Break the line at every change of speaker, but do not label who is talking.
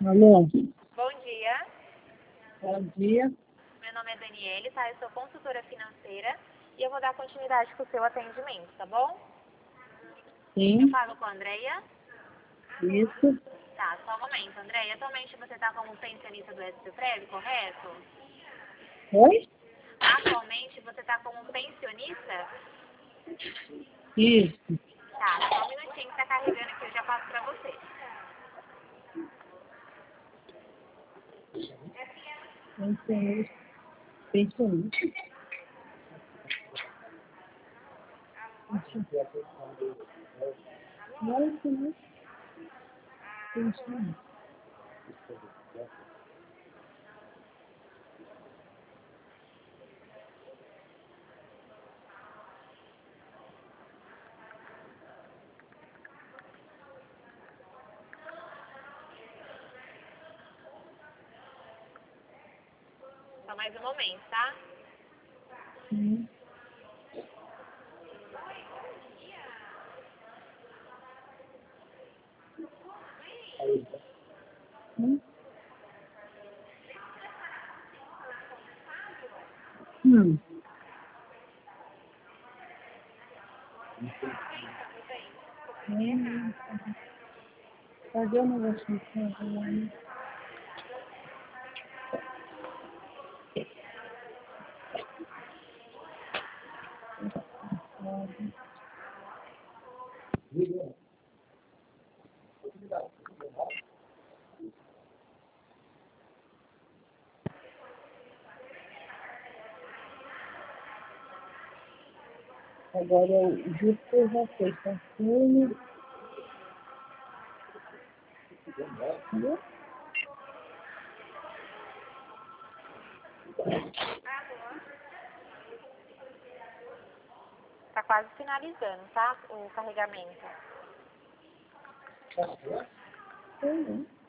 Alô,
Bom dia,
bom dia.
meu nome é Daniele, tá? Eu sou consultora financeira e eu vou dar continuidade com o seu atendimento, tá bom? Eu
Sim,
falo com a Andreia.
isso,
Tá, só um momento, Andreia. Atualmente você está como pensionista do SPPREV, correto?
oi?
Atualmente você está como pensionista?
Isso,
Tá, só um minutinho que tá carregando aqui, eu já passo pra você.
pensionista, pensionista. Nossa, né? Pensionista.
Só mais um momento, tá?
Sim. Hum. Hum. Hum. Cadê o negócio de trabalho? Agora, o Júpiter já fez Saturno. Entendeu?
Tá quase finalizando, tá? O carregamento.
Uhum.